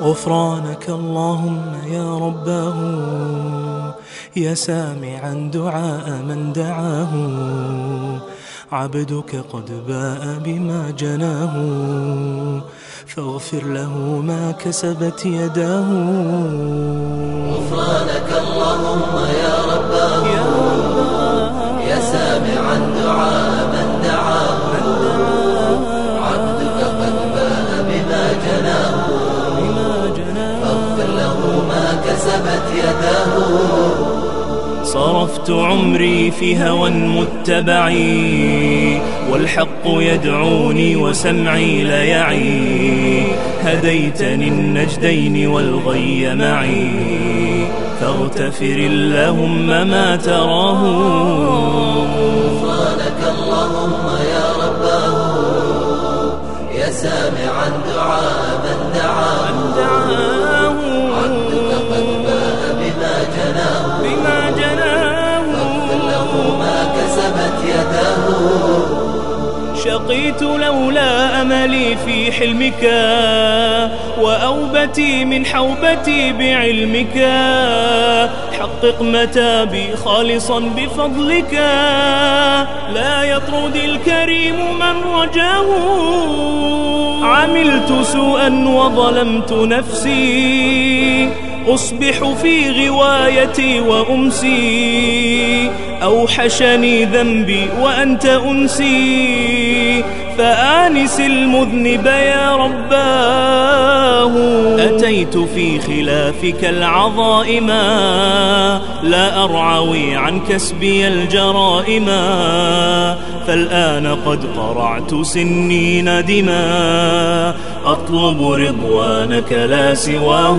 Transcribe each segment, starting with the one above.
غفرانك اللهم يا رباه، يا سامعا دعاء من دعاه، عبدك قد باء بما جناه، فاغفر له ما كسبت يداه. غفرانك اللهم يا رباه، يا سامعا دعاء من دعاه، عبدك قد باء بما جناه، فاغفر له ما كسبت يداه. صرفت عمري في هوى متبعي، والحق يدعوني وسمعي لا يعي، هديتني النجدين والغي معي، فاغتفر اللهم ما تراه. غفرانك اللهم يا رباه، يا سامعا دعاء من دعاه، عبدك قد باء بما جناه، فاغفر له ما كسبت يداه. شقيت لولا أملي في حلمك، وأوبتي من حوبتي بعلمك، حقق متابي خالصا بفضلك، لا يطرد الكريم من رجاه. عملت سوءا وظلمت نفسي، أصبح في غوايتي وأمسي، أوحشني ذنبي وأنت أنسي، فآنس المذنب يا رباه. أتيت في خلافك العظائما، لا أرعوي عن كسبي الجرائما، فالآن قد قرعت سني ندما، أطلب رضوانك لا سواه.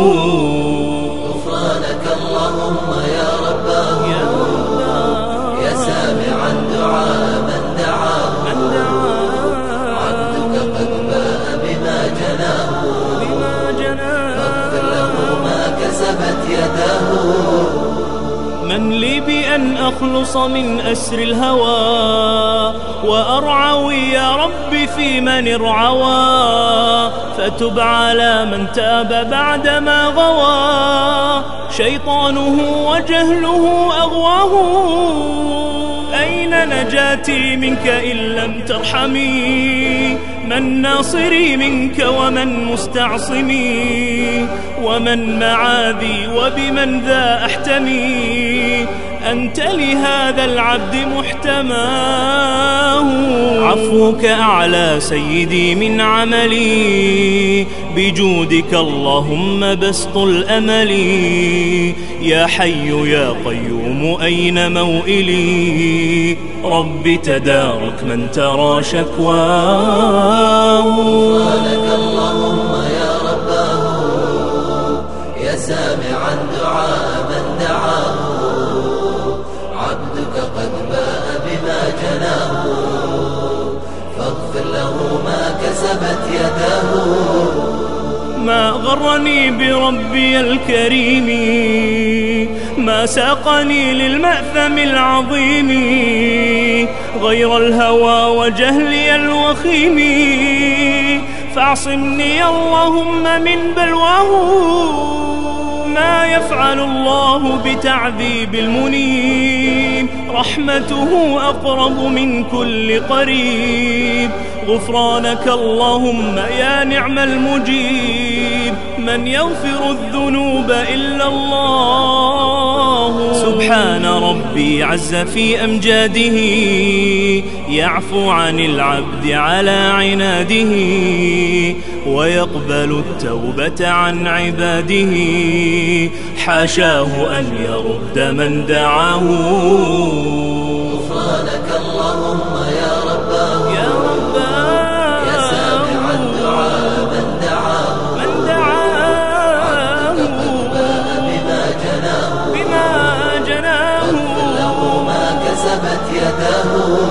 غفرانك اللهم يا رباه، يا سامعا دعاء من دعاه، عبدك قد باء بما جناه، فاغفر له ما كسبت يداه. من لي بأن أخلص من أسر الهوى، وأرعوي يا رب في من ارعوى، فتب على من تاب بعدما غوى، شيطانه وجهله أغواه. أين نجاتي منك إن لم ترحمي؟ من ناصري منك ومن مستعصمي؟ ومن معاذي وبمن ذا أحتمي؟ أنت لهذا العبد محتماه. عفوك أعلى سيدي من عملي، بجودك اللهم بسط الأمل، يا حي يا قيوم أين موئلي؟ رب تدارك من ترى شكواه. غفرانك اللهم يا رباه، يا سامعا دعاء من دعاه، عبدك قد باء بما جناه، فاغفر له ما كسبت يداه. ما غرني بربي الكريم، ما ساقني للمأثم العظيم، غير الهوى وجهلي الوخيم، فاعصمني اللهم من بلواه. ما يفعل الله بتعذيب المنيب، رحمته أقرب من كل قريب. غفرانك اللهم يا نعم المجيب، من يغفر الذنوب إلا الله. سبحان ربي عز في أمجاده، يعفو عن العبد على عناده، ويقبل التوبة عن عباده، حاشاه أن يرد من دعاه. غفرانك اللهم يا رباه، يا سامعا دعاء من دعاه، عبدك قد باء بما جناه، فاغفر له ما كسبت يداه.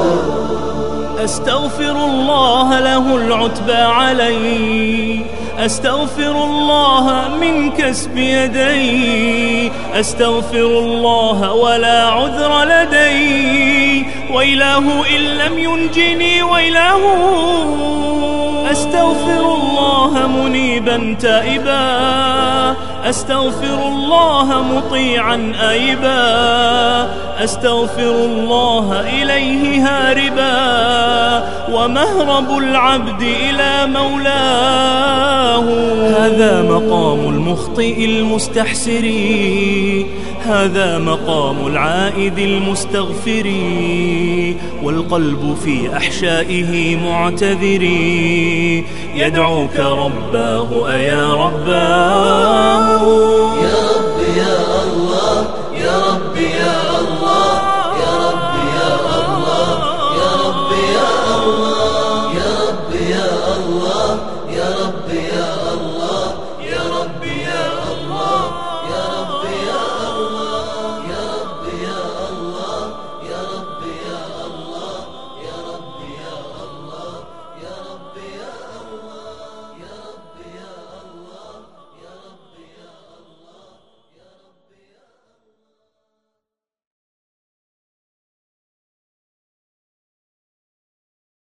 أستغفر الله له العتبى علي، أستغفر الله من كسب يدي، أستغفر الله ولا عذر لدي، ويلاه إن لم ينجني ويلاه. أستغفر الله الله منيبا تائبا، أستغفر الله مطيعا آيبا، أستغفر الله إليه هاربا، ومهرب العبد إلى مولاه. هذا مقام المخطئ المستحسر، هذا مقام العائد المستغفر، والقلب في أحشائه معتذر، يدعوك رباه أيا رباه. يا رب يا الله، يا رب يا الله، يا رب يا الله، يا رب يا الله، يا رب يا الله، يا رب يا